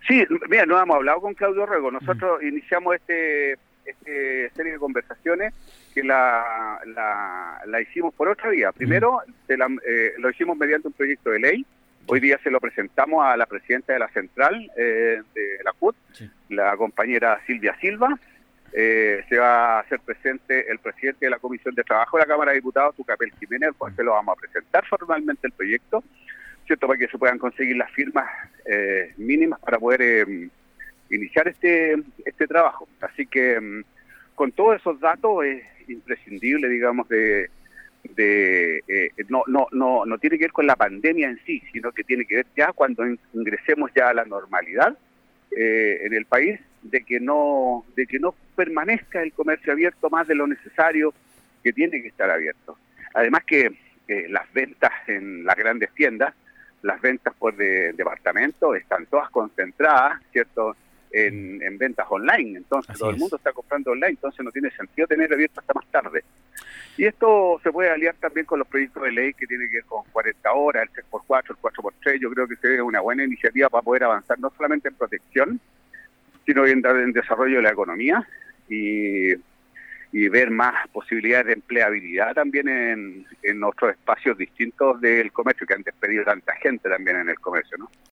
Sí, mira, no hemos hablado con Claudio Rego. Nosotros iniciamos este serie de conversaciones que la hicimos por otra vía. Primero, lo hicimos mediante un proyecto de ley. Hoy día se lo presentamos a la presidenta de la central de la CUT, la compañera Silvia Silva. Se va a hacer presente el presidente de la Comisión de Trabajo de la Cámara de Diputados, Tucapel Jiménez, al cual se lo vamos a presentar formalmente el proyecto, ¿cierto? Para que se puedan conseguir las firmas mínimas para poder iniciar este trabajo. Así que con todos esos datos es imprescindible, digamos, no tiene que ver con la pandemia en sí, sino que tiene que ver ya cuando ingresemos ya a la normalidad en el país, de que no permanezca el comercio abierto más de lo necesario, que tiene que estar abierto. Además que las ventas en las grandes tiendas, las ventas por departamento están todas concentradas, ¿cierto?, en ventas online. Entonces Así todo el es. mundo está comprando online, entonces no tiene sentido tener abierto hasta más tarde. Y esto se puede aliar también con los proyectos de ley que tienen que ver con 40 horas, el 3x4, el 4x3. Yo creo que sería una buena iniciativa para poder avanzar no solamente en protección, sino en desarrollo de la economía y ver más posibilidades de empleabilidad también en otros espacios distintos del comercio, que han despedido tanta gente también en el comercio, ¿no?